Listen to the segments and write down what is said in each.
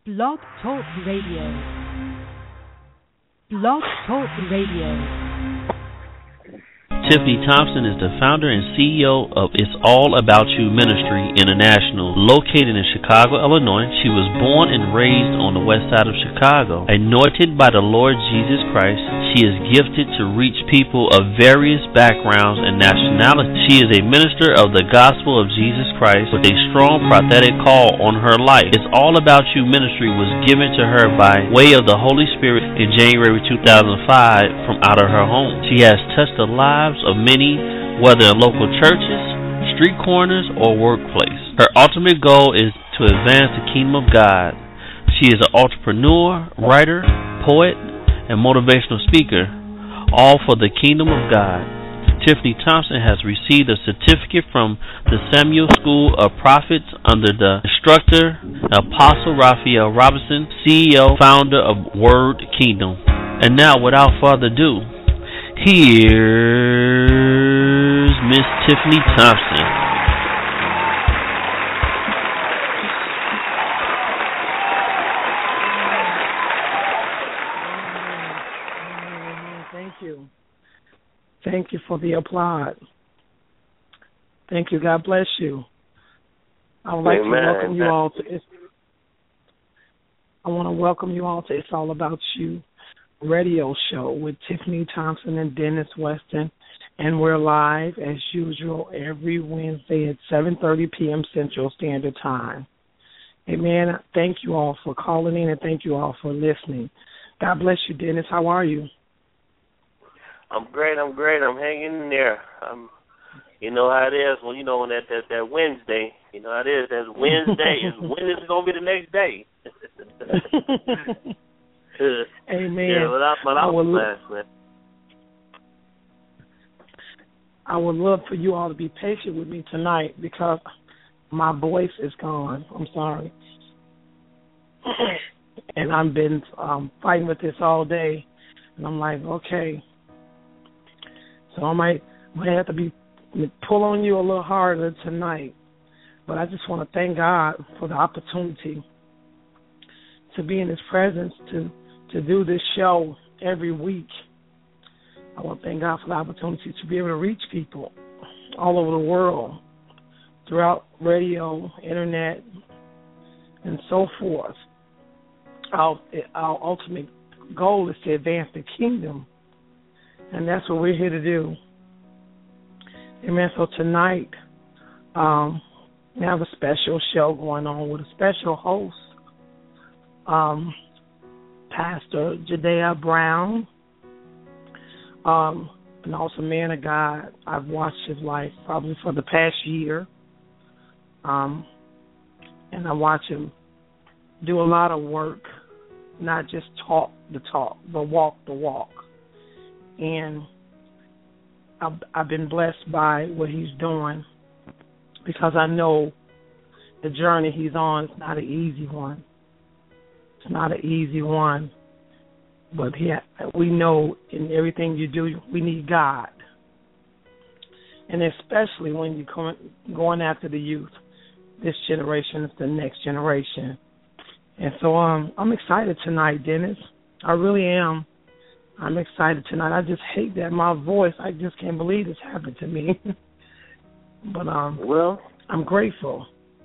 Blog Talk Radio. Blog Talk Radio. Tiffany Thompson is the founder and CEO of It's All About You Ministry International, located in Chicago, Illinois. She was born and raised on the west side of Chicago. Anointed by the Lord Jesus Christ, she is gifted to reach people of various backgrounds and nationalities. She is a minister of the gospel of Jesus Christ with a strong prophetic call on her life. It's All About You Ministry was given to her by way of the Holy Spirit in January 2005 from out of her home. She has touched the lives of many, whether in local churches, street corners, or workplace. Her ultimate goal is to advance the kingdom of God. She is an entrepreneur, writer, poet, and motivational speaker, all for the kingdom of God. Tiffany Thompson has received a certificate from the Samuel School of Prophets under the instructor, Apostle Raphael Robinson, CEO, founder of Word Kingdom. And now, without further ado, here's Miss Tiffany Thompson. Thank you. Thank you for the applaud. Thank you. God bless you. I would like to welcome you all to It's All About You radio show with Tiffany Thompson and Dennis Weston, and we're live as usual every Wednesday at 7:30 p.m. Central Standard Time. Amen. Thank you all for calling in and thank you all for listening. God bless you, Dennis. How are you? I'm great. I'm hanging in there. You know how it is when when that Wednesday. You know how it is. That Wednesday is when is it gonna be the next day? Amen. Yeah, but I was blessed, man. I would love for you all to be patient with me tonight because my voice is gone. I'm sorry. And I've been fighting with this all day. And I'm like, okay. So I might have to pull on you a little harder tonight. But I just want to thank God for the opportunity to be in His presence, to do this show every week. I want to thank God for the opportunity to be able to reach people all over the world, throughout radio, internet, and so forth. Our ultimate goal is to advance the kingdom, and that's what we're here to do. Amen. So tonight, we have a special show going on with a special host, Pastor Judea Brown, an awesome man of God. I've watched his life probably for the past year, and I watch him do a lot of work, not just talk the talk, but walk the walk. And I've been blessed by what he's doing because I know the journey he's on is not an easy one. It's not an easy one, but we know in everything you do, we need God, and especially when you're going after the youth. This generation is the next generation, and so I'm excited tonight, Dennis. I really am. I'm excited tonight. I just hate that my voice. I just can't believe this happened to me, but well, I'm grateful.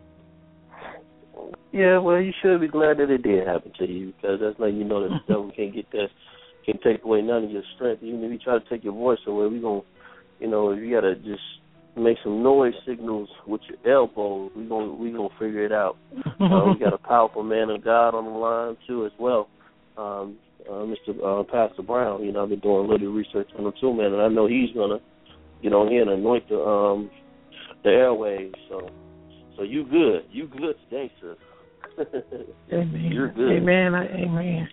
Yeah, well, you should be glad that it did happen to you because that's like that the devil can't take away none of your strength. Even if you try to take your voice away, we gonna, if you gotta just make some noise signals with your elbow, we gonna figure it out. We got a powerful man of God on the line too as well, Mr. Pastor Brown. I've been doing a little research on him too, man, and I know he's gonna get on here and anoint the airwaves. So you good today, sis. Amen. You're good. Amen. Amen.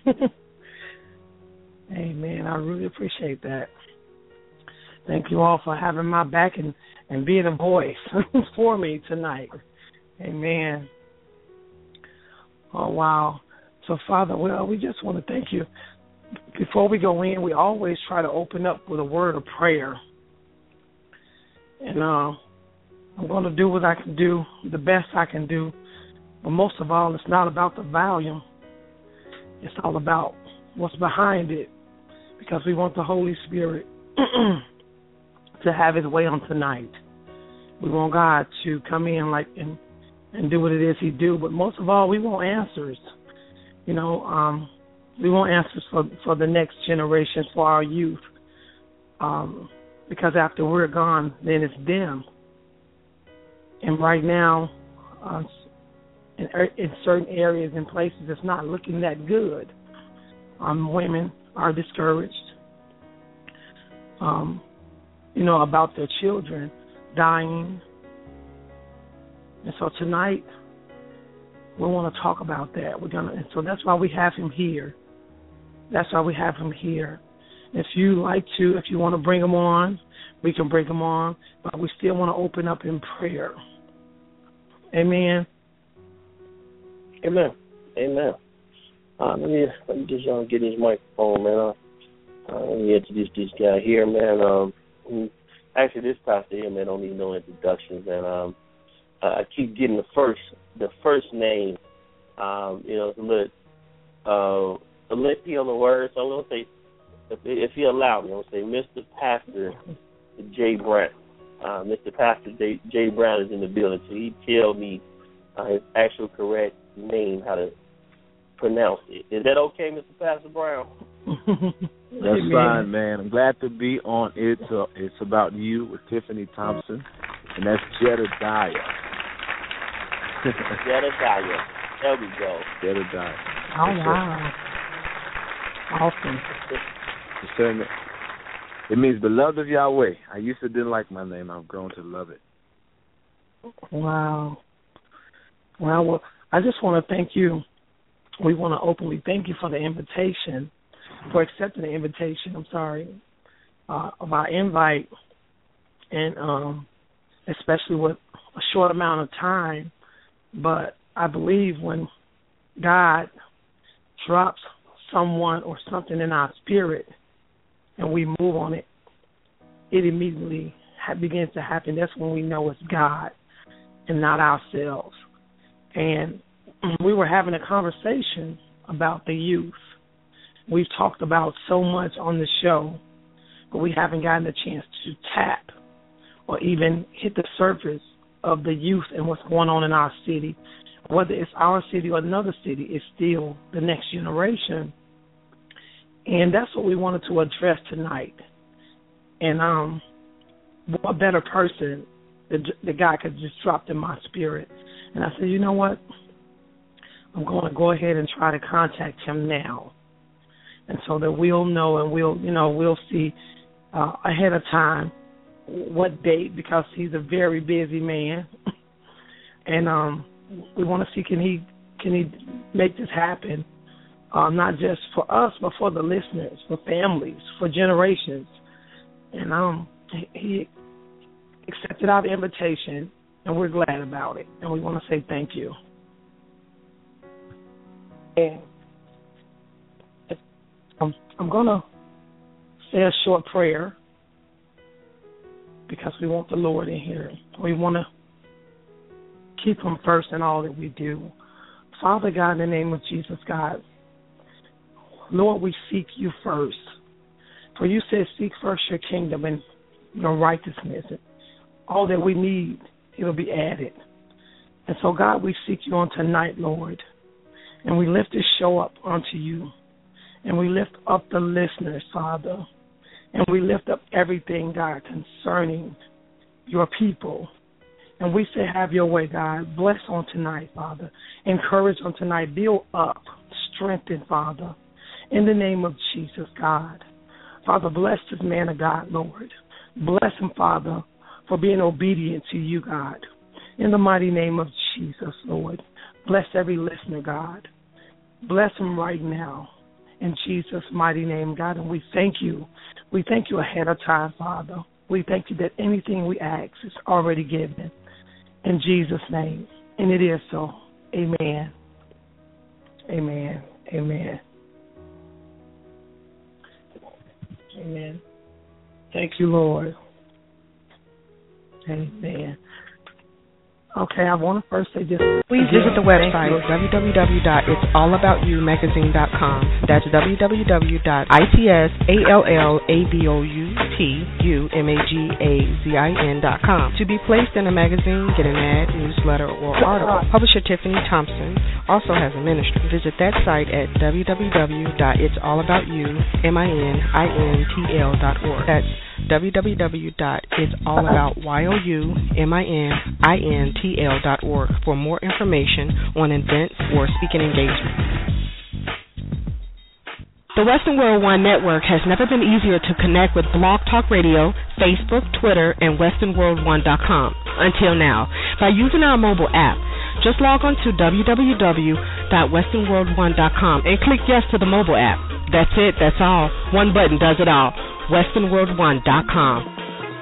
Amen. I really appreciate that. Thank you all for having my back and being a voice for me tonight. Amen. Oh, wow. So, Father, we just want to thank you. Before we go in, we always try to open up with a word of prayer. And I'm going to do what I can do, the best I can do. But most of all, it's not about the volume. It's all about what's behind it, because we want the Holy Spirit to have his way on tonight. We want God to come in and do what it is he do, but most of all, we want answers. We want answers for the next generation, for our youth, because after we're gone, then it's them. And right now, in certain areas and places, it's not looking that good. Women are discouraged, about their children dying. And so tonight, we want to talk about that. And so that's why we have him here. If you want to bring him on, we can bring him on, but we still want to open up in prayer. Amen. Amen. Let me just get his microphone, man. Let me introduce this guy here, man. Actually, this pastor here, man, don't need no introductions, and I keep getting the first name. It's a little on the word, so I'm gonna say, if he allow me, I'm gonna say Mr. Pastor J. Brown. Mr. Pastor J. Brown is in the building, so he tell me his actual correct name, how to pronounce it. Is that okay, Mr. Pastor Brown? That's fine, man. I'm glad to be on it. It's About You with Tiffany Thompson, and that's Jedediah. Jedediah. There we go. Jedediah. Oh, wow. Awesome. It means beloved of Yahweh. I used to didn't like my name. I've grown to love it. Wow. Well, I just want to thank you. We want to openly thank you for the invitation, for accepting the invitation, of our invite, and especially with a short amount of time. But I believe when God drops someone or something in our spirit and we move on it, it immediately begins to happen. That's when we know it's God and not ourselves. And we were having a conversation about the youth. We've talked about so much on the show, but we haven't gotten a chance to tap or even hit the surface of the youth and what's going on in our city. Whether it's our city or another city, it's still the next generation. And that's what we wanted to address tonight. And what better person the guy could just drop in my spirit. And I said, you know what? I'm going to go ahead and try to contact him now. And so that we'll know and we'll see ahead of time what date, because he's a very busy man. And we want to see can he make this happen, not just for us, but for the listeners, for families, for generations. And he accepted our invitation, and we're glad about it. And we want to say thank you. And I'm going to say a short prayer because we want the Lord in here. We want to keep him first in all that we do. Father God, in the name of Jesus, God, Lord, we seek you first. For you said, seek first your kingdom and your righteousness. And all that we need, it'll be added. And so, God, we seek you on tonight, Lord. And we lift this show up unto you. And we lift up the listeners, Father. And we lift up everything, God, concerning your people. And we say, have your way, God. Bless on tonight, Father. Encourage on tonight. Build up. Strengthen, Father. In the name of Jesus, God. Father, bless this man of God, Lord. Bless him, Father, for being obedient to you, God. In the mighty name of Jesus, Lord. Bless every listener, God. Bless him right now. In Jesus' mighty name, God. And we thank you. We thank you ahead of time, Father. We thank you that anything we ask is already given. In Jesus' name. And it is so. Amen. Amen. Amen. Amen. Thank you, Lord. Amen. Okay, I want to first say just... Please visit the website, www.itsallaboutyoumagazine.com. That's www.itsallaboutyoumagazine.com. To be placed in a magazine, get an ad, newsletter, or article. Publisher Tiffany Thompson also has a ministry. Visit that site at www.itsallaboutyoumintl.org. That's www.itsallaboutyoumintl.org for more information on events or speaking engagements. The Western World One Network has never been easier to connect with Blog Talk Radio, Facebook, Twitter, and WesternWorld1.com until now by using our mobile app. Just log on to www.westernworld1.com and click yes to the mobile app. That's it, that's all. One button does it all. westernworld1.com.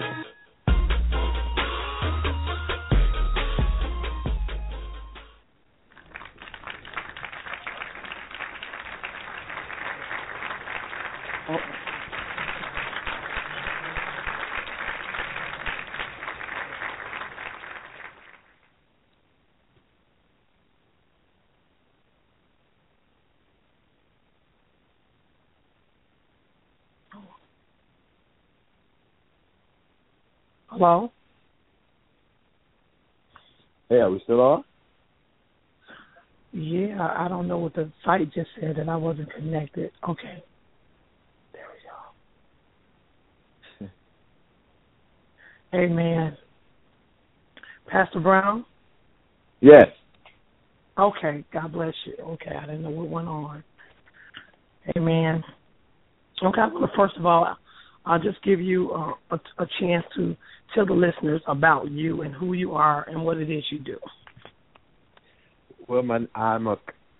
Hello? Hey, are we still on? Yeah, I don't know what the site just said, that I wasn't connected. Okay. There we go. Amen. Pastor Brown? Yes. Okay, God bless you. Okay, I didn't know what went on. Amen. Okay, well, first of all, I'll just give you a chance to tell the listeners about you and who you are and what it is you do. Well, I'm a...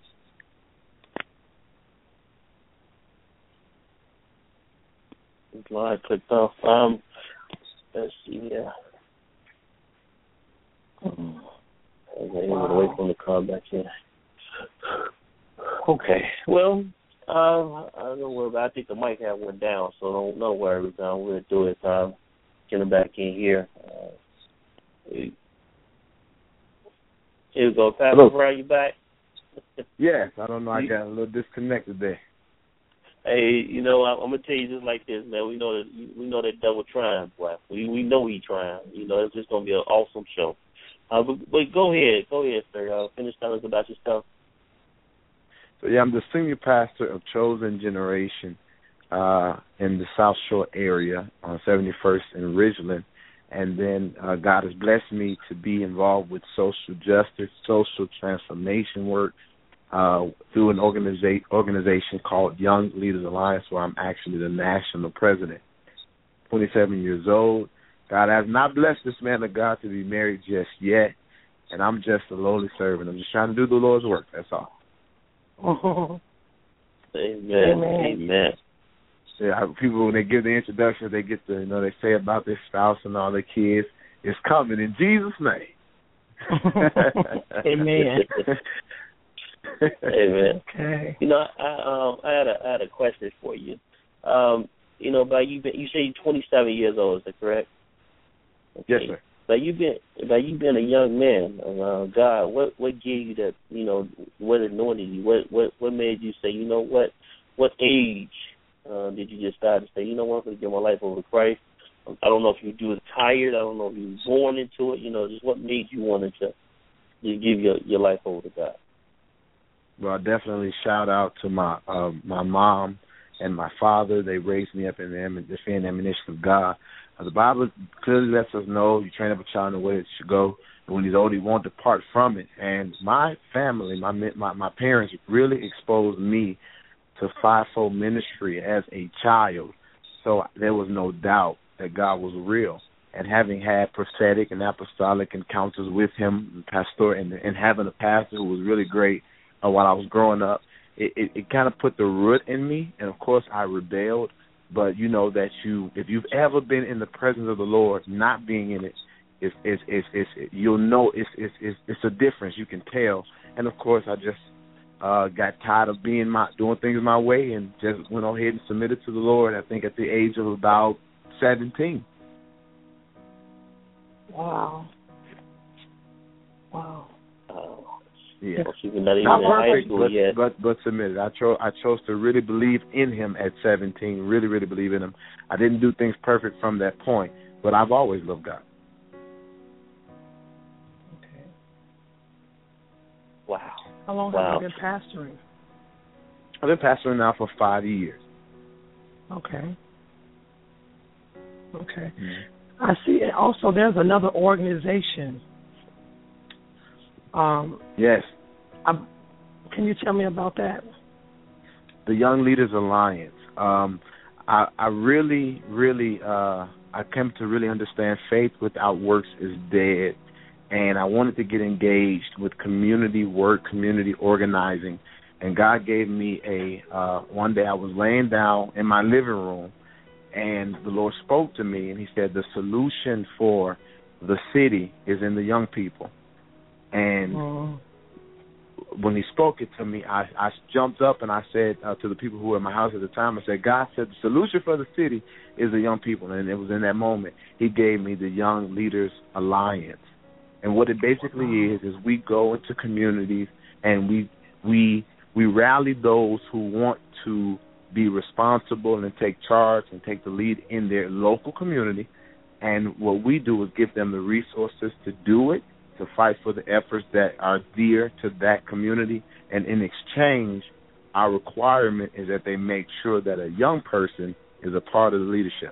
Line clicked off. Let's see. Yeah. Okay, away from the call back here. Okay. Well, I don't know where, but I think the mic had went down, so don't worry. We'll do it. Get him back in here. Here we go. Pastor Brown, you back? Yes. I don't know. I got a little disconnected there. Hey, I'm gonna tell you just like this, man. We know that devil trying, boy. We know he trying. It's just gonna be an awesome show. But go ahead, sir. Finish telling us about yourself. So yeah, I'm the senior pastor of Chosen Generation in the South Shore area on 71st and Ridgeland, and then God has blessed me to be involved with social justice, social transformation work through an organization called Young Leaders Alliance, where I'm actually the national president. 27 years old. God has not blessed this man of God to be married just yet, and I'm just a lowly servant. I'm just trying to do the Lord's work. That's all. Amen. Yeah, people, when they give the introduction, they get to, they say about their spouse and all their kids. It's coming in Jesus' name. Amen. Amen. Okay. I had a question for you. But you say you're 27 years old. Is that correct? Okay. Yes, sir. But you've been a young man around God. What gave you that? What anointed you? What made you say, what age did you just start to say, I'm going to give my life over to Christ? I don't know if you were tired. I don't know if you were born into it. Just what made you want to give your life over to God? Well, I definitely shout out to my mom and my father. They raised me up in the fear and admonition of God. The Bible clearly lets us know you train up a child in the way it should go, and when he's old, he won't depart from it. And my family, my parents really exposed me to fivefold ministry as a child, so there was no doubt that God was real. And having had prophetic and apostolic encounters with him, pastor, and having a pastor who was really great while I was growing up, it kind of put the root in me. And of course, I rebelled. But that if you've ever been in the presence of the Lord, not being in it, you'll know it's a difference. You can tell. And of course, I just got tired of doing things my way, and just went ahead and submitted to the Lord. I think at the age of about 17. Wow. Wow. Yeah. She's not even Not in high perfect, school yet. but submitted. I chose to really believe in him at 17. Really, really believe in him. I didn't do things perfect from that point, but I've always loved God. Okay. Wow. How long have you been pastoring? I've been pastoring now for 5 years. Okay. Okay. Mm-hmm. I see. Also, there's another organization. Yes. Can you tell me about that? The Young Leaders Alliance. I really, I came to really understand faith without works is dead, and I wanted to get engaged with community work, community organizing, and God gave me one day I was laying down in my living room, and the Lord spoke to me, and he said, the solution for the city is in the young people. And when he spoke it to me, I jumped up and I said to the people who were in my house at the time, I said, God said the solution for the city is the young people. And it was in that moment he gave me the Young Leaders Alliance. And what it basically is we go into communities and we rally those who want to be responsible and take charge and take the lead in their local community. And what we do is give them the resources to do it, to fight for the efforts that are dear to that community. And in exchange, our requirement is that they make sure that a young person is a part of the leadership.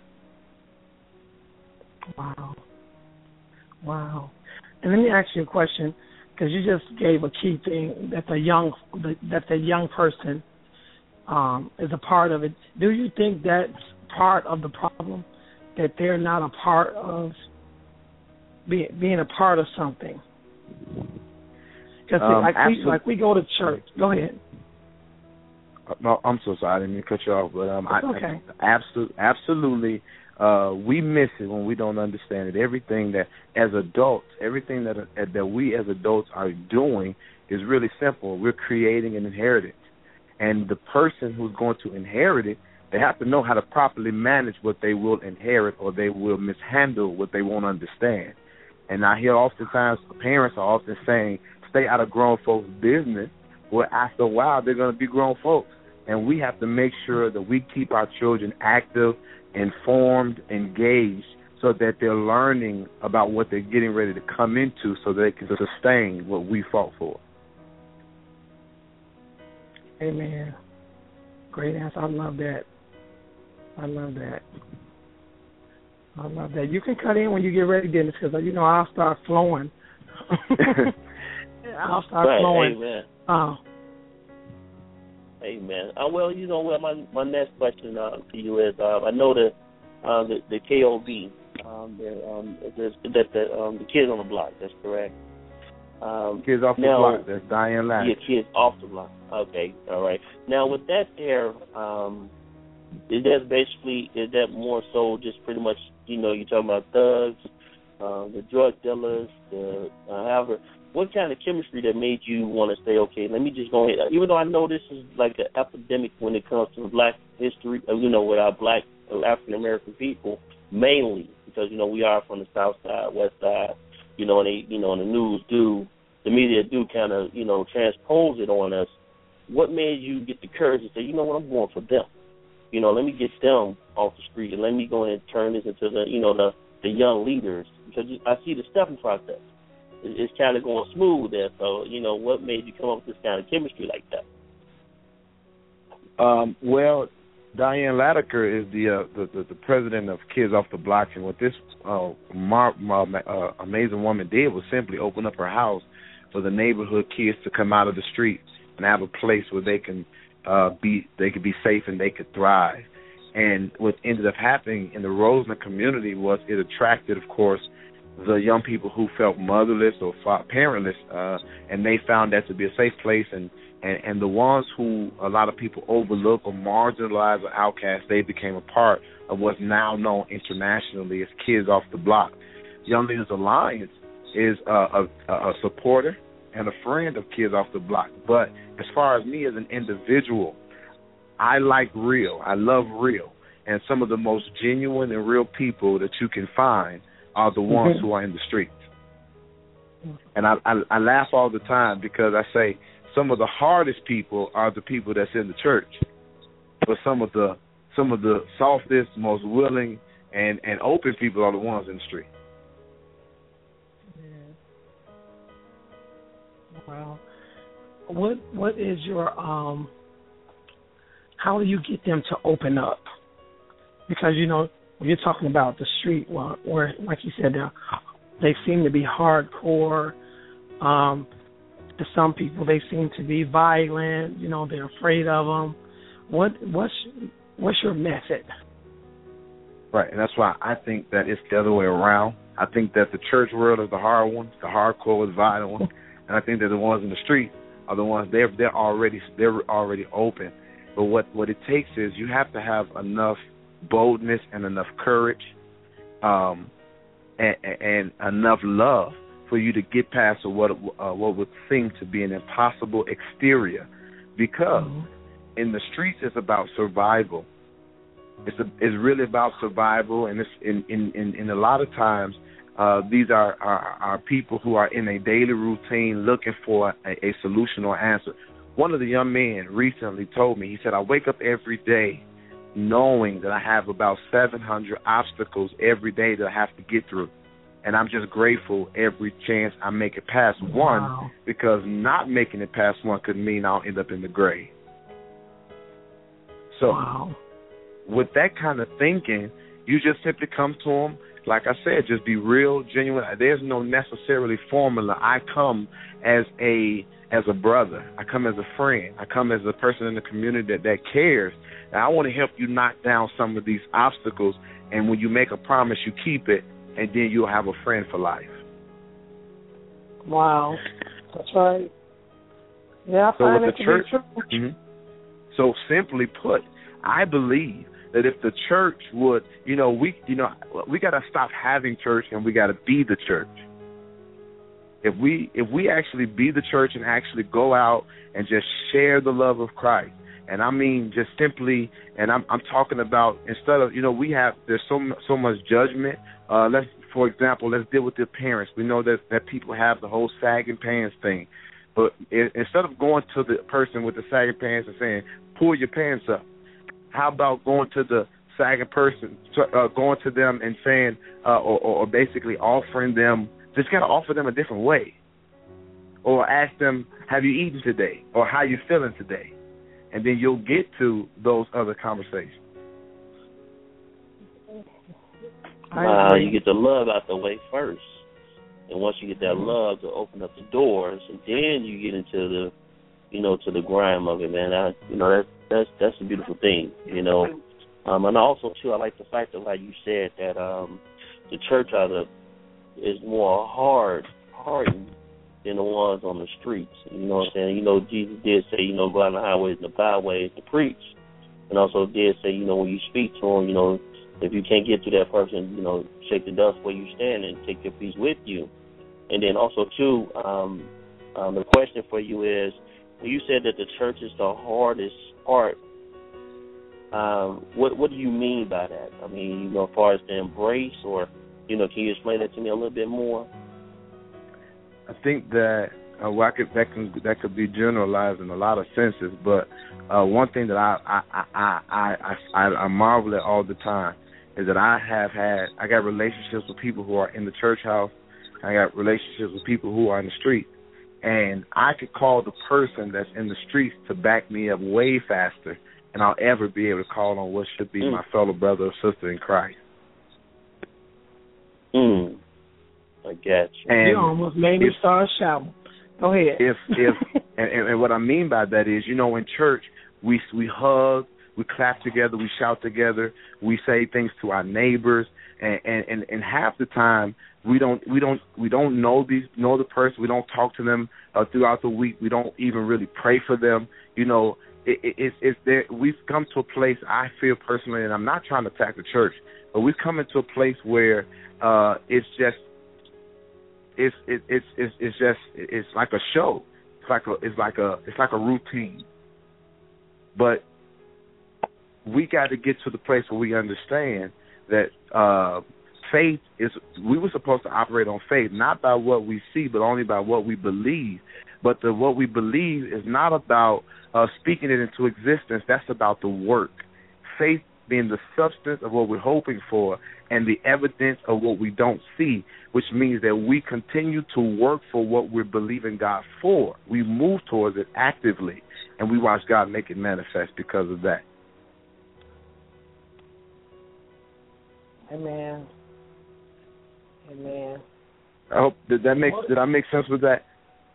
Wow. And let me ask you a question, because you just gave a key thing, that the young person is a part of it. Do you think that's part of the problem, that they're not a part of being a part of something? Because we go to church. Go ahead. No, I'm so sorry. I didn't mean to cut you off, but okay. Absolutely, we miss it when we don't understand it. Everything that as adults, everything that we as adults are doing is really simple. We're creating an inheritance, and the person who's going to inherit it, they have to know how to properly manage what they will inherit, or they will mishandle what they won't understand. And I hear oftentimes parents are often saying, stay out of grown folks' business. Well, after a while, they're going to be grown folks. And we have to make sure that we keep our children active, informed, engaged, so that they're learning about what they're getting ready to come into so they can sustain what we fought for. Amen. Great answer. I love that. You can cut in when you get ready, Dennis, because, I'll start flowing. I'll start flowing. Amen. Amen. Well, my next question to you is, I know that the KOB, the Kids on the Block, that's correct. Kids Off the Block, that's Diane Ladd. Yeah, Kids Off the Block. Okay, all right. Now, with that there, is that more so just pretty much, you're talking about thugs, the drug dealers, however, what kind of chemistry that made you want to say, okay, let me just go ahead, even though I know this is like an epidemic when it comes to black history, with our black African-American people, mainly, because, we are from the south side, west side, and they, the media do kind of, transpose it on us. What made you get the courage to say, I'm going for them? Let me get them off the street and let me go ahead and turn this into the young leaders, because I see the stepping process. It's kind of going smooth there. So, what made you come up with this kind of chemistry like that? Well, Diane Ladaker is the president of Kids Off the Block, and what this amazing woman did was simply open up her house for the neighborhood kids to come out of the streets and have a place where they could be safe and they could thrive. And what ended up happening in the Roseland community was it attracted, of course, the young people who felt motherless or parentless, and they found that to be a safe place. And the ones who a lot of people overlook or marginalize or outcast, they became a part of what's now known internationally as Kids Off the Block. Young Leaders Alliance is a supporter and a friend of Kids Off the Block. But as far as me as an individual, I like real. I love real. And some of the most genuine and real people that you can find are the ones who are in the streets. And I laugh all the time because I say some of the hardest people are the people that's in the church, but some of the softest, most willing, and open people are the ones in the street. Well, what is your how do you get them to open up? Because when you're talking about the street, where like you said, they seem to be hardcore. To some people, they seem to be violent. They're afraid of them. What's your method? Right, and that's why I think that it's the other way around. I think that the church world is the hard ones, the hardcore, violent ones, and I think that the ones in the street are the ones they're already open. But what it takes is you have to have enough boldness and enough courage, and enough love for you to get past what would seem to be an impossible exterior, because in the streets it's about survival. It's really about survival, and it's in a lot of times these are people who are in a daily routine looking for a solution or answer. One of the young men recently told me, he said, I wake up every day knowing that I have about 700 obstacles every day that I have to get through. And I'm just grateful every chance I make it past one, because not making it past one could mean I'll end up in the grave. So with that kind of thinking, you just simply come to them. Like I said, just be real, genuine. There's no necessarily formula. I come as a brother. I come as a friend. I come as a person in the community that cares. And I want to help you knock down some of these obstacles. And when you make a promise, you keep it, and then you'll have a friend for life. Wow. That's right. Yeah, I find it to be true. So simply put, I believe that if the church would, we got to stop having church and we got to be the church. If we actually be the church and actually go out and just share the love of Christ, and I mean just simply, and I'm talking about, instead of, there's so much judgment. For example, let's deal with the appearance. We know that people have the whole sagging pants thing, but instead of going to the person with the sagging pants and saying, pull your pants up, how about going to the sagging person, going to them and saying, or basically offering them, just got to offer them a different way. Or ask them, have you eaten today? Or how you feeling today? And then you'll get to those other conversations. You get the love out the way first. And once you get that love to open up the doors, and then you get into the, to the grime of it, man. That's a beautiful thing, And also, too, I like the fact that, like you said, that the church is more hardened than the ones on the streets. You know what I'm saying? Jesus did say, go out on the highways and the byways to preach. And also did say, when you speak to them, if you can't get to that person, shake the dust where you stand and take your peace with you. And then also, too, the question for you is, when you said that the church is the hardest part, what do you mean by that? I mean, as far as the embrace, or, can you explain that to me a little bit more? I think that that could be generalized in a lot of senses, but one thing that I marvel at all the time is that I got relationships with people who are in the church house. I got relationships with people who are in the street. And I could call the person that's in the streets to back me up way faster than I'll ever be able to call on what should be my fellow brother or sister in Christ. I get you. And you almost made me start shouting. Go ahead. And what I mean by that is, in church, we hug, we clap together, we shout together, we say things to our neighbors, and half the time we don't know the person, we don't talk to them throughout the week, we don't even really pray for them. It's there. We've come to a place, I feel personally, and I'm not trying to attack the church, but we've come into a place where it's like a show. It's like a routine. But we got to get to the place where we understand that faith is, we were supposed to operate on faith, not by what we see, but only by what we believe. But what we believe is not about speaking it into existence. That's about the work. Faith being the substance of what we're hoping for and the evidence of what we don't see, which means that we continue to work for what we're believing God for. We move towards it actively, and we watch God make it manifest because of that. Amen. Amen. I hope did I make sense with that?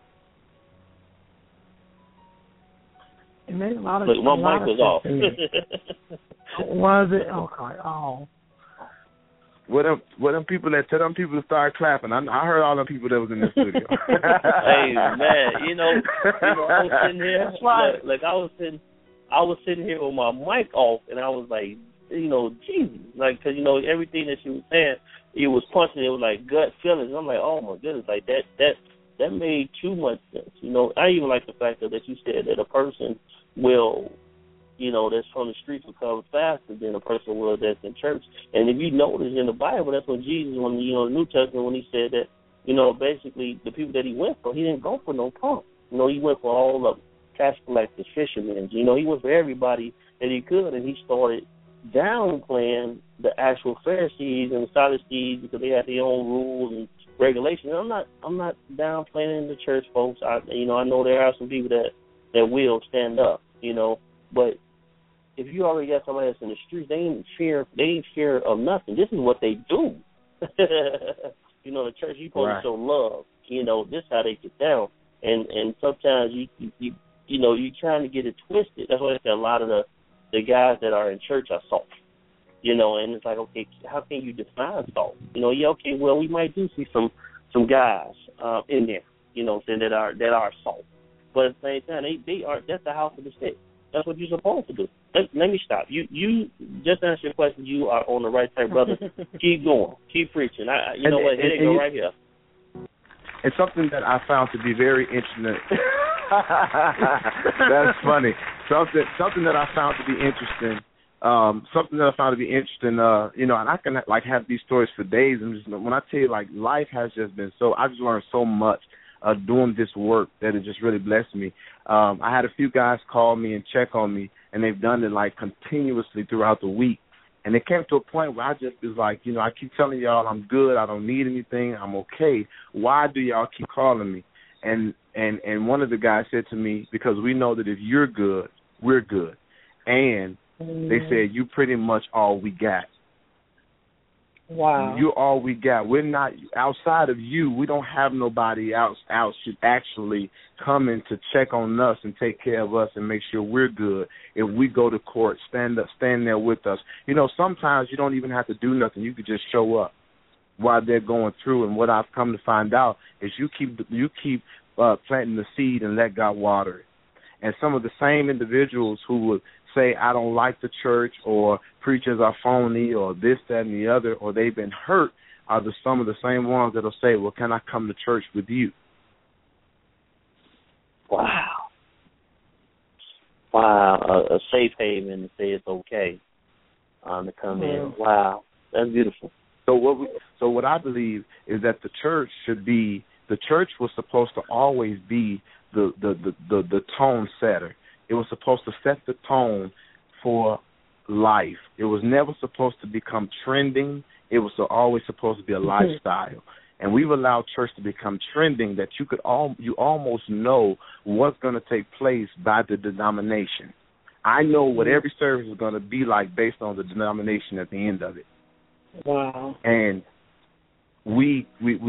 Amen. A lot of Look, my mic was off. Was it? Okay. Oh. What them people that tell them people to start clapping? I heard all them people that was in the studio. Hey man, you know, I was sitting here. That's right. Like I was sitting here with my mic off, and I was like, Jesus, like, because everything that she was saying, it was punching. It was like gut feelings. I'm like, oh my goodness, like that made too much sense. I even like the fact that you said that a person will, that's from the streets will come faster than a person will that's in church. And if you notice in the Bible, that's when Jesus, when the New Testament, when he said that, basically the people that he went for, he didn't go for no punk. He went for all the tax collectors, fishermen. He went for everybody that he could, and he started downplaying the actual Pharisees and the Sadducees because they had their own rules and regulations. I'm not downplaying the church folks. I know there are some people that will stand up, but if you already got somebody that's in the streets, they ain't fear of nothing. This is what they do. The church, you supposed to show love. This is how they get down. And sometimes you trying to get it twisted. That's why I say a lot of the guys that are in church are soft. And it's like, okay, how can you define soft? Okay, well, we might do see some guys in there, that are soft. But at the same time, they are. That's the house of the stick. That's what you're supposed to do. Let me stop. You just answer your question. You are on the right track, brother. Keep going. Keep preaching. Here they go right here. It's something that I found to be very interesting. That's funny. Something that I found to be interesting. And I can have these stories for days. And when I tell you, life has just been I just learned so much doing this work that it just really blessed me. I had a few guys call me and check on me, and they've done it continuously throughout the week. And it came to a point where I just was like, I keep telling y'all I'm good, I don't need anything, I'm okay. Why do y'all keep calling me? And one of the guys said to me, because we know that if you're good, we're good. And they said, you pretty much all we got. Wow. You're all we got. We're not, outside of you, we don't have nobody else should actually come in to check on us and take care of us and make sure we're good. If we go to court, stand there with us. Sometimes you don't even have to do nothing. You could just show up while they're going through. And what I've come to find out is you keep planting the seed and let God water it. And some of the same individuals who would say, I don't like the church, or preachers are phony, or this, that, and the other, or they've been hurt, are some of the same ones that will say, well, can I come to church with you? Wow. A safe haven to say it's okay to come in. Wow. That's beautiful. So what I believe is that the church was supposed to always be the tone setter. It was supposed to set the tone for life. It was never supposed to become trending. It was always supposed to be a lifestyle. And we've allowed church to become trending that you almost know what's going to take place by the denomination. I know what every service is going to be like based on the denomination at the end of it. Wow. And we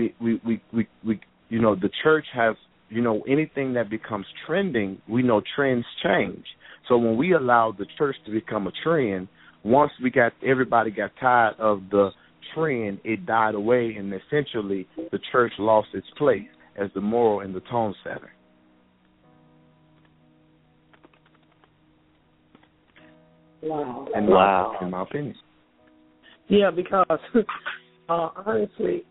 the church has, anything that becomes trending, we know trends change. So when we allowed the church to become a trend, once everybody got tired of the trend, it died away, and essentially the church lost its place as the moral and the tone setter. Wow. In my opinion. Yeah, because honestly,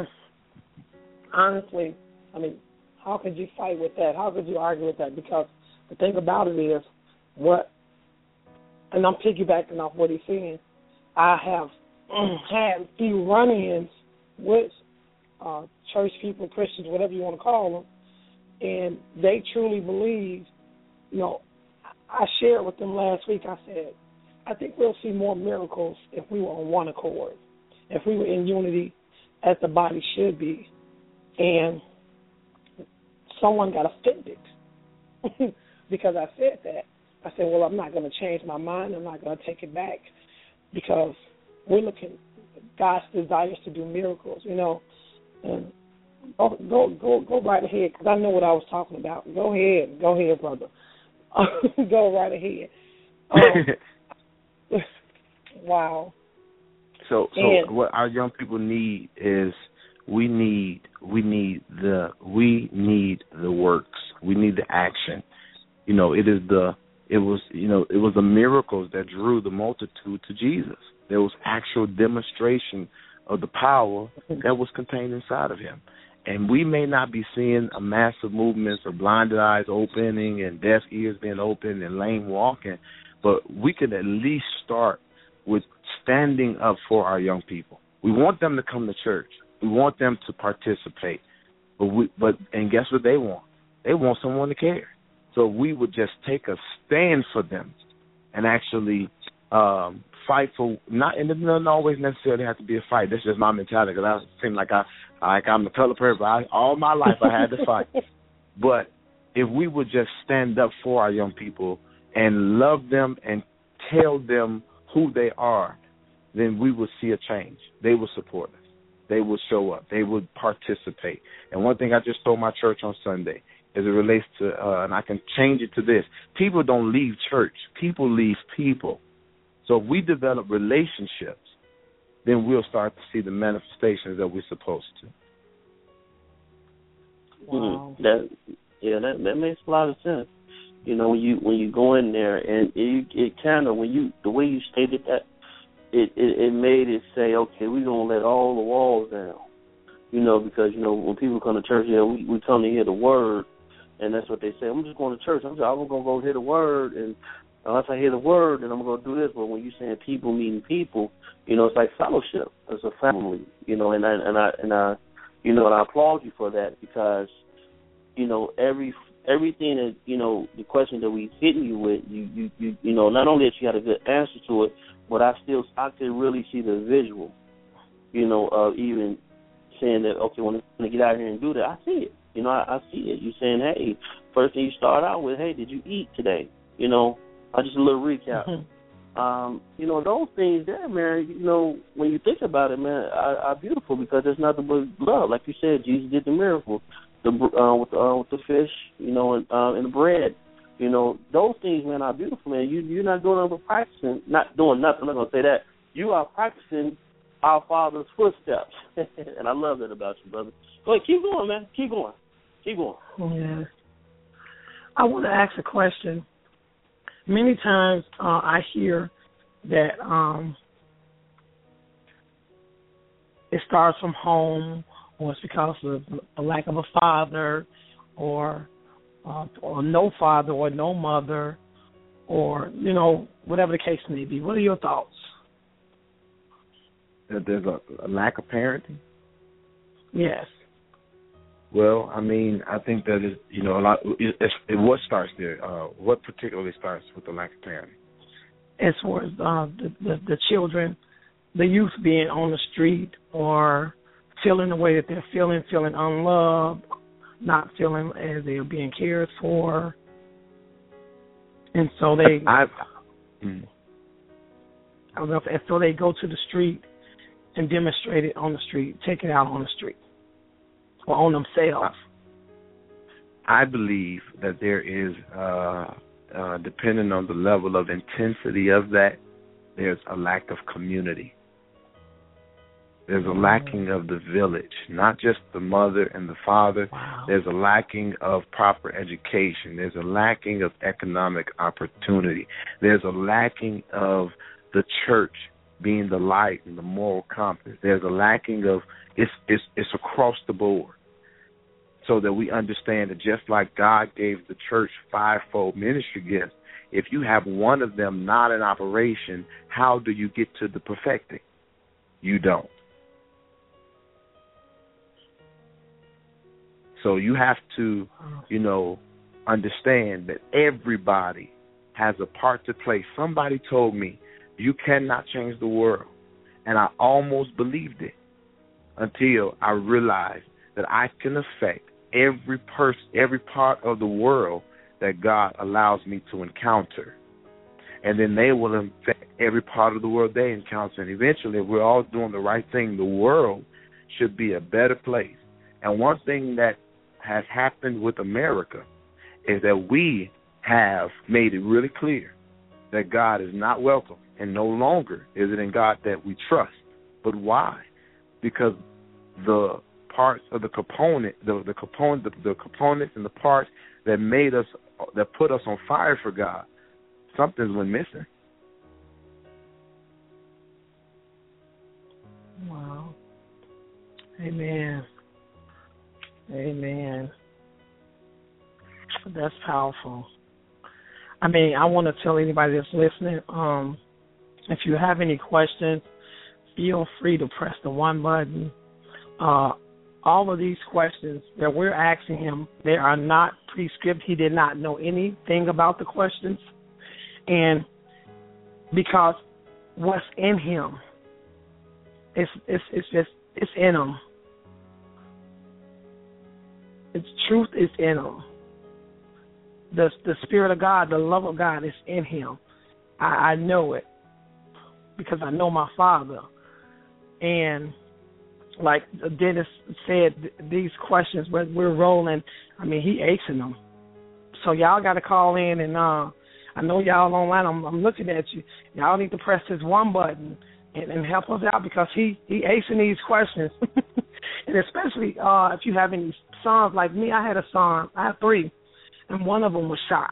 I mean, how could you fight with that? How could you argue with that? Because the thing about it is, and I'm piggybacking off what he's saying, I have had a few run-ins with church people, Christians, whatever you want to call them, and they truly believe, I shared with them last week, I said, I think we'll see more miracles if we were on one accord, if we were in unity as the body should be. And someone got offended because I said that. I said, well, I'm not going to change my mind. I'm not going to take it back because we're looking, God's desires to do miracles, And go right ahead because I know what I was talking about. Go ahead, brother. Go right ahead. Wow. So what our young people need is we need the works. We need the action. It was the miracles that drew the multitude to Jesus. There was actual demonstration of the power that was contained inside of him. And we may not be seeing a massive movements of blinded eyes opening and deaf ears being opened and lame walking, but we can at least start with standing up for our young people. We want them to come to church. We want them to participate. And guess what they want? They want someone to care. So we would just take a stand for them and actually fight for and it doesn't always necessarily have to be a fight. That's just my mentality because I seem like I'm the color purple. All my life I had to fight. But if we would just stand up for our young people and love them and tell them who they are, then we will see a change. They will support us. They will show up. They would participate. And one thing I just told my church on Sunday as it relates to, and I can change it to this, people don't leave church. People leave people. So if we develop relationships, then we'll start to see the manifestations that we're supposed to. Wow. That makes a lot of sense. When you go in there and it kind of the way you stated that, it made it say, okay, we're gonna let all the walls down. Because when people come to church, we come to hear the word, and that's what they say. I'm just going to church. I'm gonna go hear the word, and once I hear the word, then I'm gonna do this. But when you're saying people meeting people, it's like fellowship. It's a family, and I applaud you for that because, everything that the question that we hitting you with, you not only that you had a good answer to it, but I could really see the visual, of even saying that, okay, when I get out here and do that, I see it. I see it. You saying, hey, first thing you start out with, hey, did you eat today? Just a little recap. Those things there, man, when you think about it, man, are beautiful because there's nothing but love. Like you said, Jesus did the miracle with the fish, and the bread. Those things, man, are beautiful, man. You're not doing nothing but practicing, not doing nothing. I'm not going to say that. You are practicing our Father's footsteps. And I love that about you, brother. Go ahead, keep going, man. Keep going. Yeah. I want to ask a question. Many times I hear that it starts from home, or it's because of a lack of a father, or no father, or no mother, or whatever the case may be. What are your thoughts? That there's a lack of parenting? Yes. Well, I think that is, a lot. What starts there? What particularly starts with the lack of parenting? As far as the children, the youth being on the street or feeling the way that they're feeling unloved, not feeling as they're being cared for, and so they, so they go to the street and demonstrate it on the street, take it out on the street. Or on themselves. I believe that there is, depending on the level of intensity of that, there's a lack of community. There's a lacking of the village, not just the mother and the father. Wow. There's a lacking of proper education. There's a lacking of economic opportunity. There's a lacking of the church being the light and the moral compass. There's a lacking of, it's across the board. So that we understand that just like God gave the church fivefold ministry gifts, if you have one of them not in operation, how do you get to the perfecting? you don't. So you have to, understand that everybody has a part to play. Somebody told me, you cannot change the world. And I almost believed it until I realized that I can affect every person, every part of the world that God allows me to encounter. And then they will affect every part of the world they encounter. And eventually, if we're all doing the right thing, the world should be a better place. And one thing that has happened with America is that we have made it really clear that God is not welcome, and no longer is it in God that we trust. But why? Because the parts of the components and the parts that made us, that put us on fire for God, something's been missing. Wow. Amen. Amen. That's powerful. I mean, I want to tell anybody that's listening, if you have any questions, feel free to press the one button. All of these questions that we're asking him, they are not prescriptive. He did not know anything about the questions. And because what's in him, it's in him. Its truth is in him. The Spirit of God, the love of God is in him. I know it because I know my Father. And like Dennis said, these questions, we're rolling. I mean, he acing them. So y'all got to call in, and I know y'all online. I'm looking at you. Y'all need to press this one button and help us out because he acing these questions. And especially if you have any sons like me. I had a son. I have 3, and one of them was shot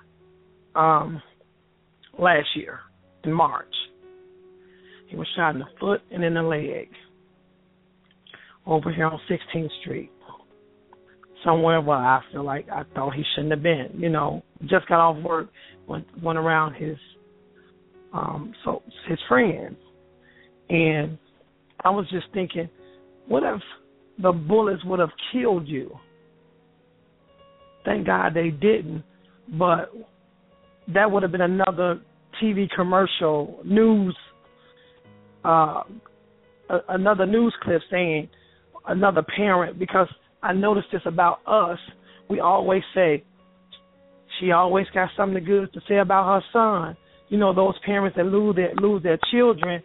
last year in March. He was shot in the foot and in the leg over here on 16th Street, somewhere where I feel like I thought he shouldn't have been. Just got off work, went around his friends, and I was just thinking, what if the bullets would have killed you? Thank God they didn't, but that would have been another TV commercial, another news clip saying another parent, because I noticed this about us. We always say, she always got something good to say about her son. Those parents that lose their children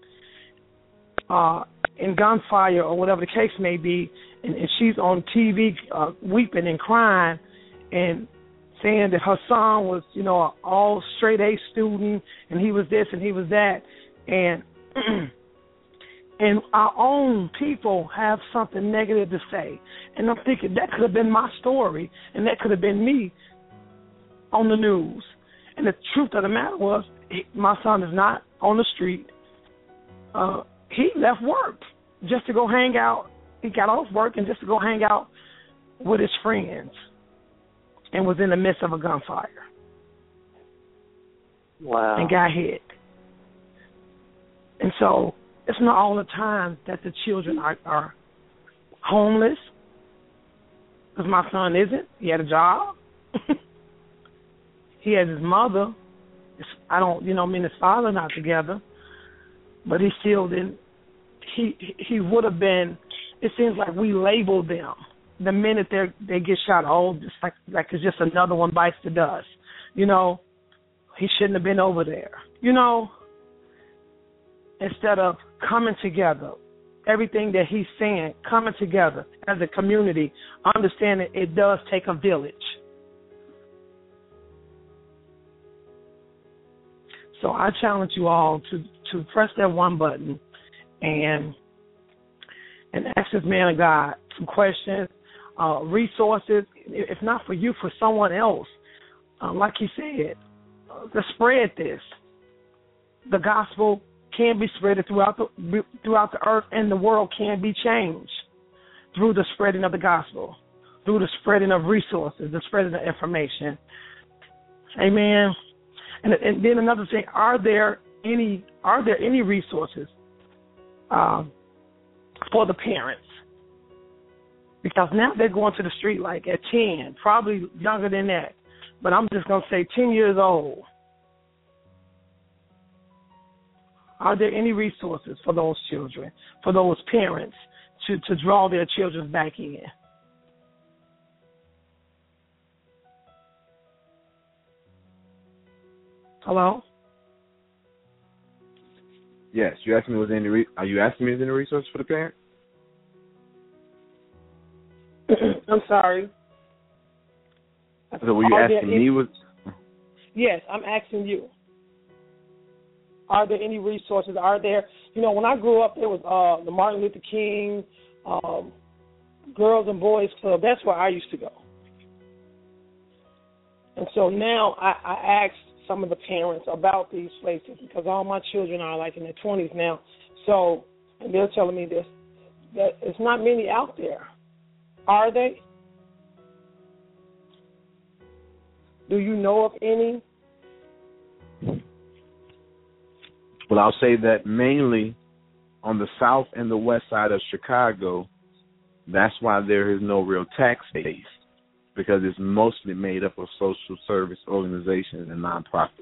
in gunfire or whatever the case may be, and she's on TV weeping and crying and saying that her son was, an all straight A student, and he was this and he was that, and and our own people have something negative to say. And I'm thinking that could have been my story, and that could have been me on the news. And the truth of the matter was, my son is not on the street. He left work just to go hang out. He got off work and just to go hang out with his friends, and was in the midst of a gunfire. Wow. And got hit. And so it's not all the time that the children are homeless, because my son isn't. He had a job. He has his mother. His father not together, but he still didn't. He would have been. It seems like we label them the minute they get shot. Oh, just like it's just another one bites the dust. He shouldn't have been over there. Instead of coming together, everything that he's saying, coming together as a community, understanding it does take a village. So I challenge you all to press that one button and ask this man of God some questions, resources, if not for you, for someone else. Like he said, to spread this. The gospel can be spread throughout the earth, and the world can be changed through the spreading of the gospel, through the spreading of resources, the spreading of information. Amen. And then another thing: are there any resources for the parents. Because now they're going to the street like at 10, probably younger than that. But I'm just going to say 10 years old. Are there any resources for those children, for those parents to draw their children back in? Hello? Yes, you asking me are you asking me if there's any resources for the parent? I'm sorry. So were you asking me? Yes, I'm asking you. Are there any resources? Are there, when I grew up, there was the Martin Luther King Girls and Boys Club. That's where I used to go. And so now I asked some of the parents about these places because all my children are like in their 20s now. So, and they're telling me this, that it's not many out there. Are they? Do you know of any? Well, I'll say that mainly on the south and the west side of Chicago, that's why there is no real tax base, because it's mostly made up of social service organizations and nonprofits.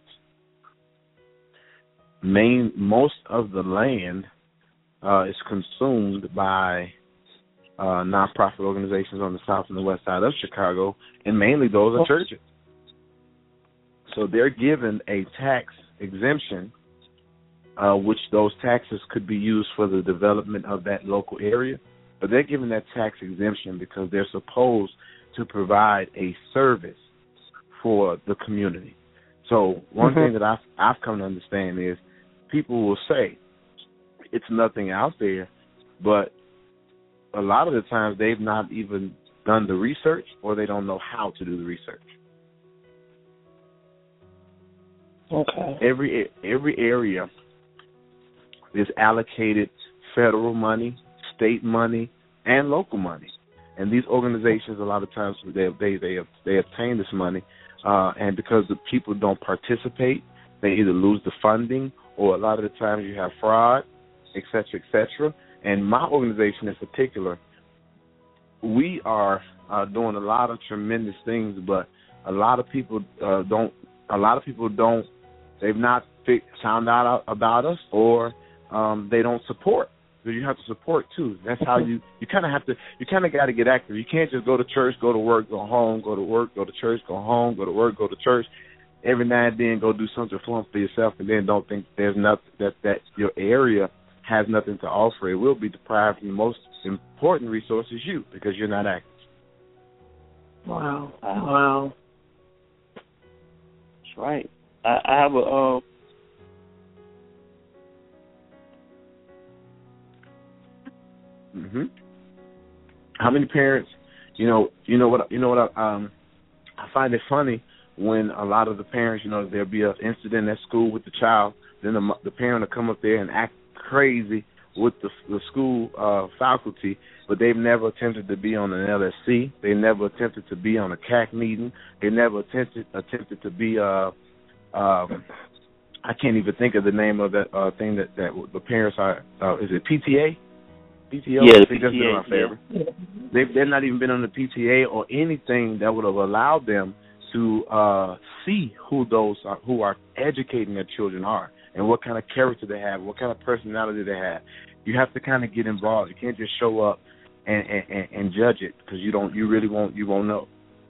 Most of the land is consumed by nonprofit organizations on the south and the west side of Chicago, and mainly those are churches. So they're given a tax exemption, which those taxes could be used for the development of that local area. But they're given that tax exemption because they're supposed to provide a service for the community. So one thing that I've come to understand is people will say it's nothing out there, but a lot of the times they've not even done the research or they don't know how to do the research. Okay. Every area is allocated federal money, state money, and local money. And these organizations, a lot of times, they obtain this money, and because the people don't participate, they either lose the funding or a lot of the times you have fraud, et cetera, et cetera. And my organization in particular, we are doing a lot of tremendous things, but a lot of people don't. They've not found out about us, or they don't support. So you have to support too. That's how you kind of have to. You kind of got to get active. You can't just go to church, go to work, go home, go to work, go to church, go home, go to work, go to church. Every now and then, go do something for yourself, and then don't think there's nothing that your area has nothing to offer. It will be deprived of the most important resource is you, because you're not active. Wow. That's right. I have a How many parents? I find it funny when a lot of the parents, there'll be an incident at school with the child, then the parent will come up there and act crazy with the school faculty, but they've never attempted to be on an LSC. They never attempted to be on a CAC meeting. They never attempted to be I can't even think of the name of that thing that the parents are. Is it PTA? PTO? Yeah, I think that's been my favorite. Yeah. They've not even been on the PTA or anything that would have allowed them to see who those are, who are educating their children are, and what kind of character they have, what kind of personality they have. You have to kind of get involved. You can't just show up and judge it, because you won't know.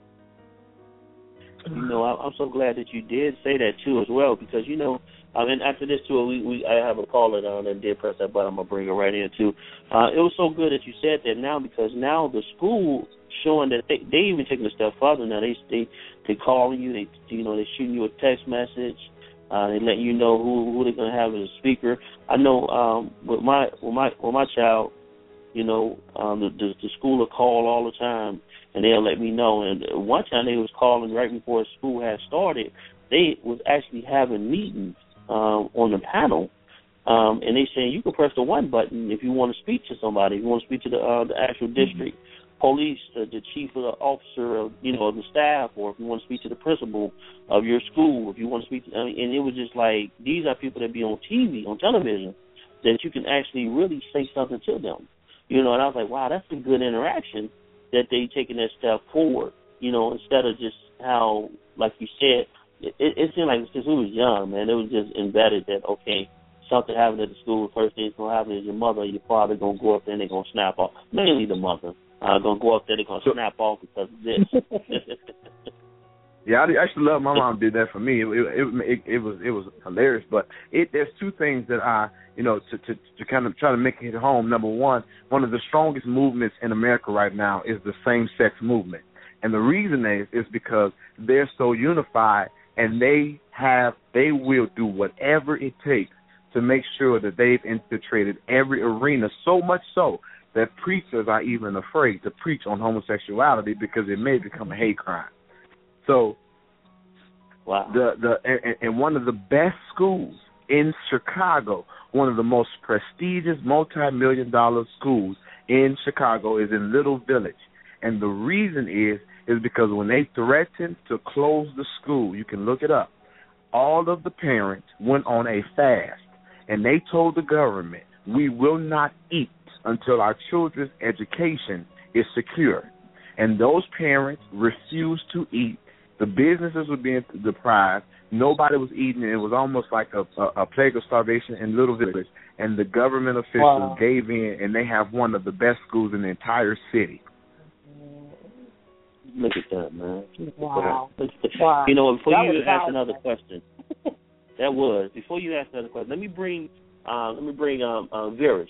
I'm so glad that you did say that too as well, because and after this too, I have a caller down that did press that button. I'm gonna bring her right in too. It was so good that you said that now, because now the school showing that they even taking a step further now. They calling you, they shooting you a text message, they letting you know who they're gonna have as a speaker. I know with my child, the school will call all the time, and they'll let me know. And one time they was calling right before school had started. They was actually having meetings on the panel, and they saying you can press the 1 button if you want to speak to somebody, if you want to speak to the actual district police, the chief of the officer of the staff, or if you want to speak to the principal of your school, if you want to speak to, and it was just like, these are people that be on TV, on television, that you can actually really say something to them. You know, and I was like, wow, that's a good interaction that they taking that step forward, you know, instead of just how, like you said, it seemed like since we was young, man, it was just embedded that, okay, something happened at the school, the first thing that's going to happen is your mother or your father going to go up there and they're going to snap off. Mainly the mother. Going to go up there, they're going to snap off because of this. Yeah, I actually love my mom did that for me. It was hilarious. But there's two things that I, you know, to kind of try to make it home. Number one of the strongest movements in America right now is the same-sex movement. And the reason is because they're so unified, and they will do whatever it takes to make sure that they've infiltrated every arena, so much so that preachers are even afraid to preach on homosexuality because it may become a hate crime. So, wow. And one of the best schools in Chicago, one of the most prestigious multi-million-dollar schools in Chicago is in Little Village. And the reason is because when they threatened to close the school, you can look it up, all of the parents went on a fast, and they told the government, we will not eat until our children's education is secure. And those parents refused to eat. The businesses were being deprived. Nobody was eating. It was almost like a plague of starvation in Little Village. And the government officials gave in, and they have one of the best schools in the entire city. Look at that, man. Wow. Wow. You know, before you ask another question, before you ask another question, let me bring Virus.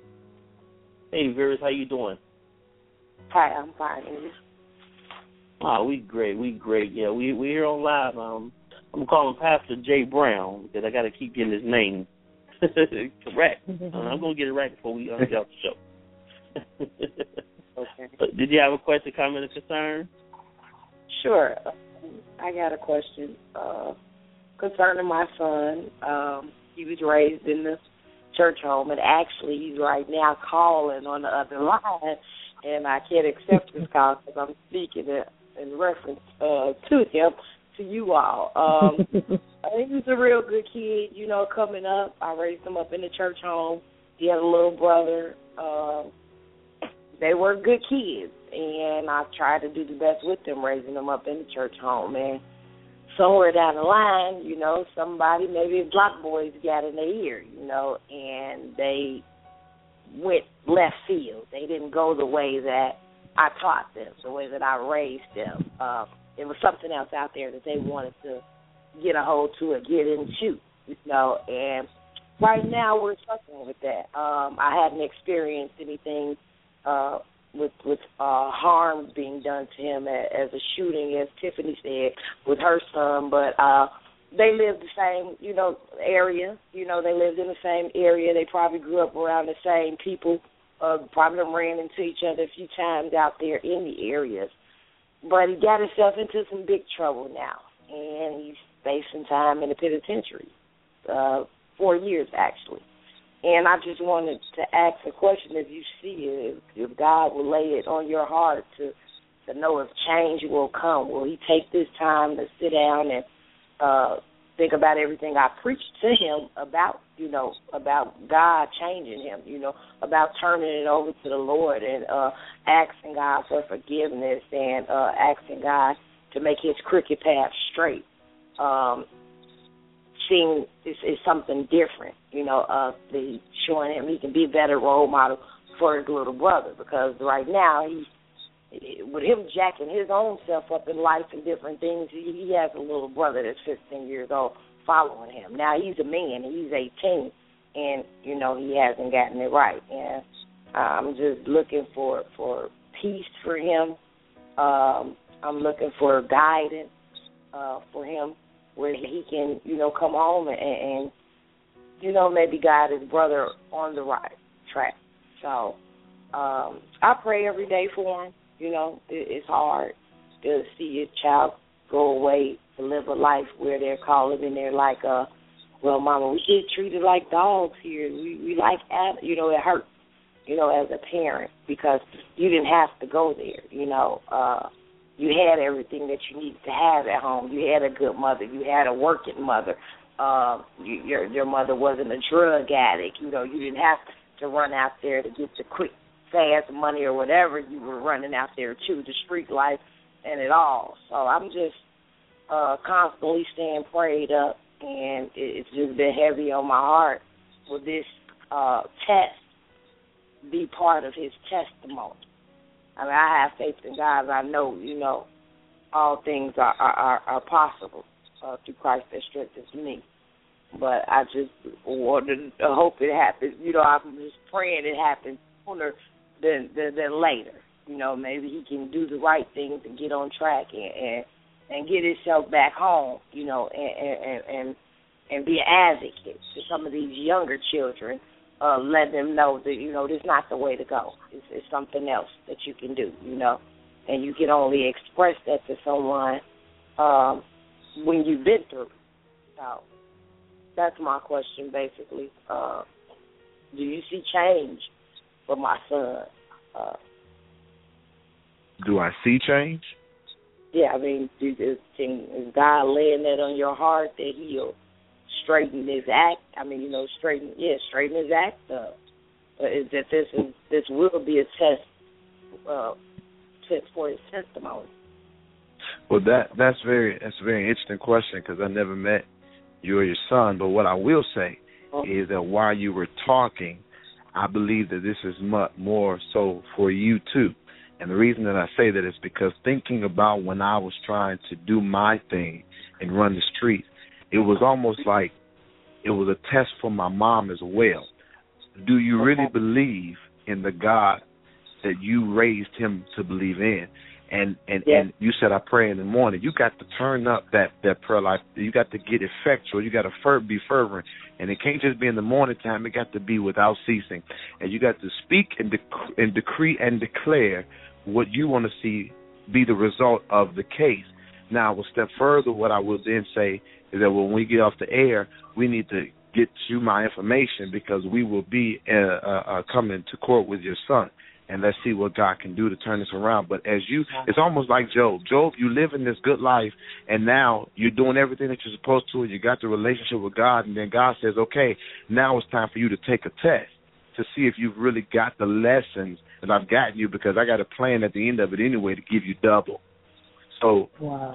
Hey, Virus, how you doing? Hi, I'm fine. And you? Oh, we great. Yeah, we here on live. I'm calling Pastor Jay Brown because I got to keep getting his name correct. I'm gonna get it right before we get off the show. Okay. But did you have a question, comment, or concern? Sure. I got a question concerning my son. He was raised in the church home, and actually he's right now calling on the other line, and I can't accept his call because I'm speaking in reference to him, to you all. He was a real good kid, you know, coming up. I raised him up in the church home. He had a little brother. They were good kids, and I tried to do the best with them, raising them up in the church home. And somewhere down the line, you know, somebody, maybe Block Boys got in their ear, you know, and they went left field. They didn't go the way that I taught them, the way that I raised them. There was something else out there that they wanted to get a hold to or get into, you know, and right now we're struggling with that. I hadn't experienced anything with harm being done to him as a shooting, as Tiffany said, with her son, but they lived the same, you know, area. You know, they lived in the same area. They probably grew up around the same people. Probably ran into each other a few times out there in the areas. But he got himself into some big trouble now, and he's facing time in the penitentiary, 4 years actually. And I just wanted to ask a question, if you see it, if God will lay it on your heart to know if change will come. Will he take this time to sit down and think about everything I preached to him about, you know, about God changing him, you know, about turning it over to the Lord and asking God for forgiveness and asking God to make his crooked path straight. Seeing is something different, you know, showing him he can be a better role model for his little brother, because right now with him jacking his own self up in life and different things, he has a little brother that's 15 years old following him. Now he's a man, he's 18, and, you know, he hasn't gotten it right. And I'm just looking for peace for him. I'm looking for guidance for him, where he can, you know, come home and you know, maybe guide his brother on the right track. So I pray every day for him. You know, it's hard to see a child go away to live a life where they're calling and they're like, well, Mama, we get treated like dogs here. We like, you know, it hurts, you know, as a parent, because you didn't have to go there, you know. You had everything that you needed to have at home. You had a good mother. You had a working mother. Your mother wasn't a drug addict. You know, you didn't have to run out there to get the quick fast money or whatever you were running out there too, the street life and it all. So I'm just constantly staying prayed up, and it's just been heavy on my heart. Will this test be part of his testimony? I mean, I have faith in God. I know, all things are possible through Christ that strengthens me. But I just wanted to hope it happens. I'm just praying it happens sooner than later. Maybe he can do the right things and get on track and get himself back home, and be an advocate to some of these younger children. Let them know that, this is not the way to go. It's something else that you can do, and you can only express that to someone when you've been through it. So that's my question, basically. Do you see change for my son? Do I see change? Yeah, I mean, is God laying that on your heart that he'll straighten his act? I mean, straighten his act up. Is that this will be a test for his testimony? Well, that's a very interesting question, because I never met you or your son. But what I will say is that while you were talking, I believe that this is much more so for you too. And the reason that I say that is because thinking about when I was trying to do my thing and run the streets, it was almost like it was a test for my mom as well. Do you really believe in the God that you raised him to believe in? And you said I pray in the morning. You got to turn up that prayer life. You got to get effectual. You got to be fervent. And it can't just be in the morning time. It got to be without ceasing. And you got to speak and decree and declare what you want to see be the result of the case. Now, a step further, what I will then say is that when we get off the air, we need to get you my information, because we will be coming to court with your son. And let's see what God can do to turn this around. But it's almost like Job. Job, you live in this good life, and now you're doing everything that you're supposed to, and you got the relationship with God, and then God says, okay, now it's time for you to take a test to see if you've really got the lessons that I've gotten you, because I got a plan at the end of it anyway to give you double. So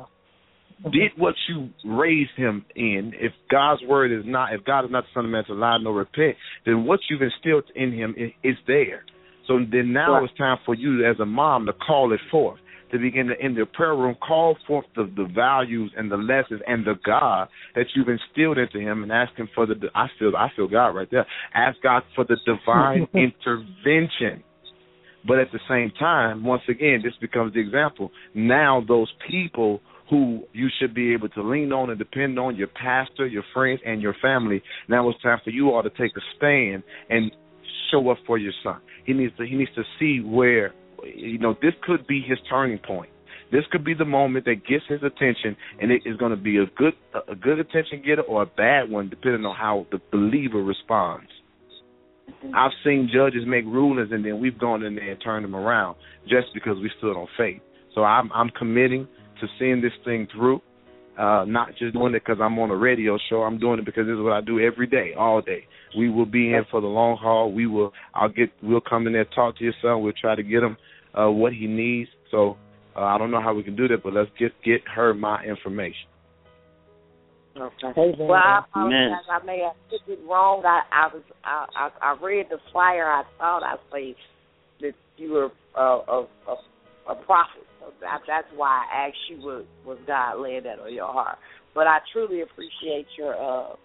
did what you raised him in. If God is not the Son of Man to lie nor repent, then what you've instilled in him is there. So then now it's time for you as a mom to call it forth, to begin to, in the prayer room, call forth the values and the lessons and the God that you've instilled into him, and ask him for I feel God right there. Ask God for the divine intervention. But at the same time, once again, this becomes the example. Now those people who you should be able to lean on and depend on, your pastor, your friends, and your family, now it's time for you all to take a stand and show up for your son. He needs to see where, this could be his turning point. This could be the moment that gets his attention, and it is going to be a good attention getter or a bad one, depending on how the believer responds. I've seen judges make rulings, and then we've gone in there and turned them around just because we stood on faith. So I'm committing to seeing this thing through, not just doing it because I'm on a radio show. I'm doing it because this is what I do every day, all day. We will be in for the long haul. We'll come in there, talk to your son. We'll try to get him what he needs. So I don't know how we can do that, but let's get her my information. Okay. Well, I apologize. I may have took it wrong. I read the flyer. I thought I said that you were a prophet. So that's why I asked you was God laying that on your heart. But I truly appreciate your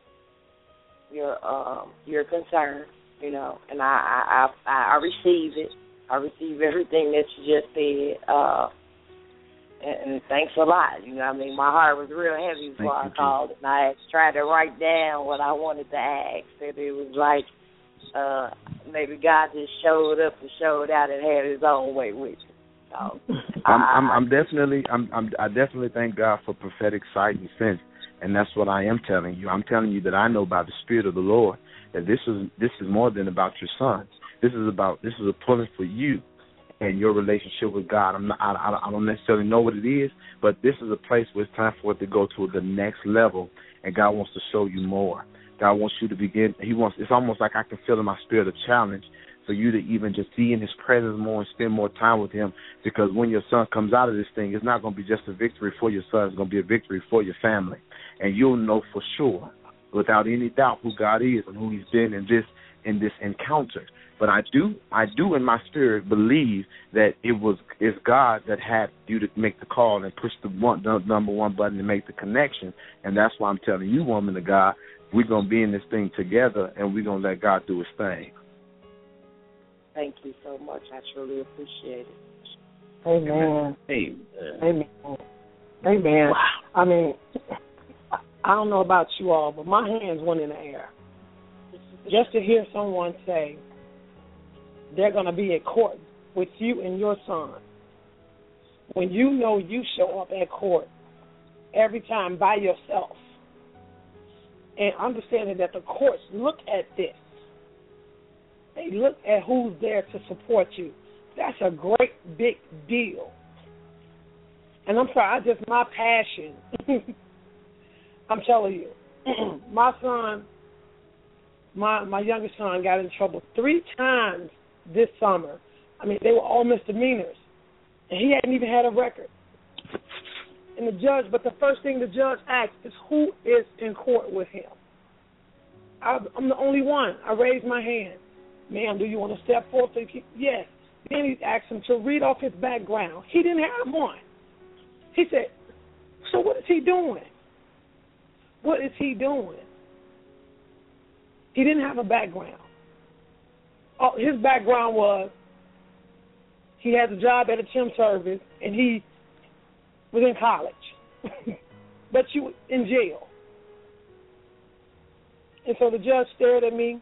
concern, and I receive it. I receive everything that you just said. And thanks a lot. My heart was real heavy before I called, and I tried to write down what I wanted to ask. And it was like maybe God just showed up and showed out and had his own way with you. So, I definitely thank God for prophetic sight and sense, and that's what I am telling you. I'm telling you that I know by the Spirit of the Lord that this is more than about your son. This is a pulling for you and your relationship with God. I don't necessarily know what it is, but this is a place where it's time for it to go to the next level, and God wants to show you more. God wants you to begin. It's almost like I can feel in my spirit a challenge for you to even just be in his presence more and spend more time with him, because when your son comes out of this thing, it's not going to be just a victory for your son. It's going to be a victory for your family. And you'll know for sure, without any doubt, who God is and who he's been in this encounter. But I do in my spirit believe that it's God that had you to make the call and push the number one button to make the connection. And that's why I'm telling you, woman of God, we're going to be in this thing together, and we're going to let God do his thing. Thank you so much. I truly appreciate it. Amen. Amen. Amen. Amen. Wow. I mean, I don't know about you all, but my hands went in the air. Just to hear someone say they're going to be at court with you and your son, when you know you show up at court every time by yourself, and understanding that the courts look at this. They look at who's there to support you. That's a great big deal. And I'm sorry, my passion. I'm telling you, my son, my youngest son got in trouble 3 times this summer. I mean, they were all misdemeanors, and he hadn't even had a record. And but the first thing the judge asked is, who is in court with him? I'm the only one. I raised my hand. Ma'am, do you want to step forth? Yes. Then he asked him to read off his background. He didn't have one. He said, so what is he doing? What is he doing? He didn't have a background. His background was he has a job at a temp service, and he was in college, but you in jail. And so the judge stared at me,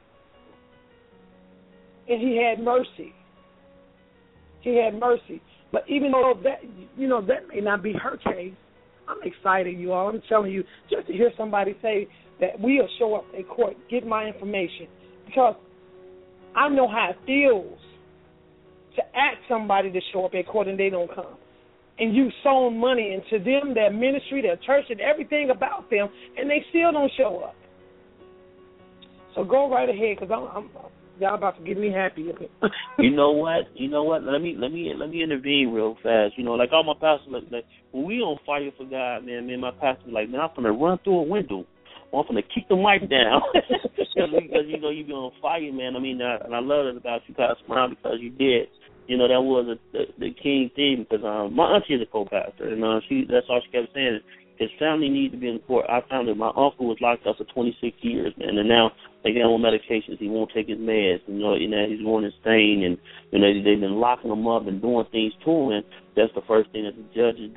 and he had mercy. He had mercy. But even though that may not be her case, I'm excited, you all. I'm telling you, just to hear somebody say that we'll show up at court, get my information, because I know how it feels to ask somebody to show up at court and they don't come. And you sown money into them, their ministry, their church, and everything about them, and they still don't show up. So go right ahead, because y'all about to get me happy. You know what? Let me intervene real fast. Like all my pastors, like when we on fire for God, man, my pastor like, man, I'm gonna run through a window. I'm gonna kick the mic down because you be on fire, man. I mean, and I love it about you, Pastor Brown, because you did. That was the king thing, because my auntie is a co-pastor, and that's all she kept saying. His family needs to be in court. I found that my uncle was locked up for 26 years, man, and now they got on medications. He won't take his meds. He's going insane, and they've been locking him up and doing things to him. And that's the first thing that the judges,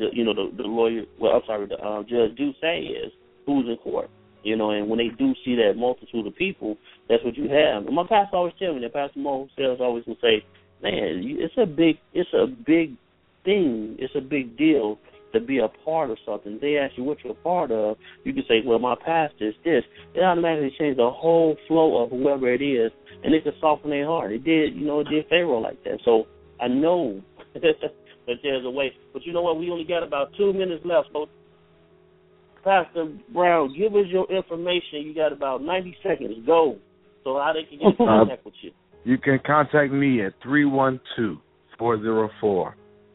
the judge do say is who's in court. And when they do see that multitude of people, that's what you have. And my pastor always tells me that. Pastor Mo Sales always will say, man, it's a big thing. It's a big deal to be a part of something. They ask you what you're a part of. You can say, well, my pastor is this. It automatically changes the whole flow of whoever it is, and it can soften their heart. It did Pharaoh like that. So I know that there's a way. But you know what? We only got about 2 minutes left. So, Pastor Brown, give us your information. You got about 90 seconds. Go. So how they can get in contact with you. You can contact me at 312-404-9127.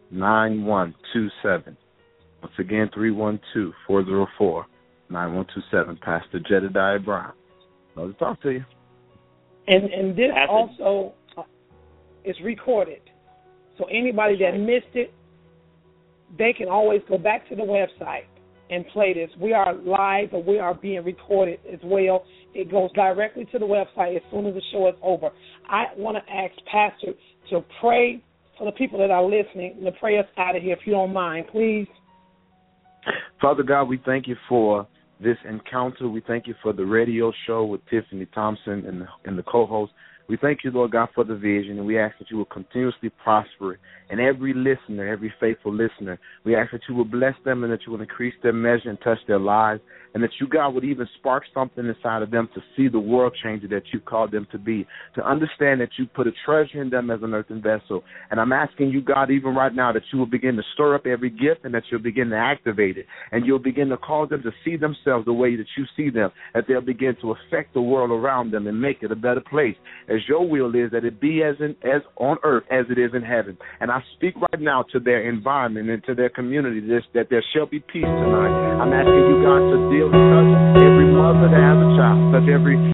Once again, 312-404-9127. Pastor Jedediah Brown. Love to talk to you. And this also is recorded. So anybody that missed it, they can always go back to the website and play this. We are live, but we are being recorded as well. It goes directly to the website as soon as the show is over. I want to ask Pastor to pray for the people that are listening and to pray us out of here, if you don't mind, please. Father God, we thank you for this encounter. We thank you for the radio show with Tiffany Thompson and the co-host. We thank you, Lord God, for the vision, and we ask that you will continuously prosper in every listener, every faithful listener. We ask that you will bless them and that you will increase their measure and touch their lives, and that you, God, would even spark something inside of them to see the world changer that you called them to be, to understand that you put a treasure in them as an earthen vessel. And I'm asking you, God, even right now, that you will begin to stir up every gift and that you'll begin to activate it, and you'll begin to cause them to see themselves the way that you see them, that they'll begin to affect the world around them and make it a better place, as your will is, that it be as on earth as it is in heaven. And I speak right now to their environment and to their community, that there shall be peace tonight. I'm asking you, God, to deal with touch every mother that has a child, touch every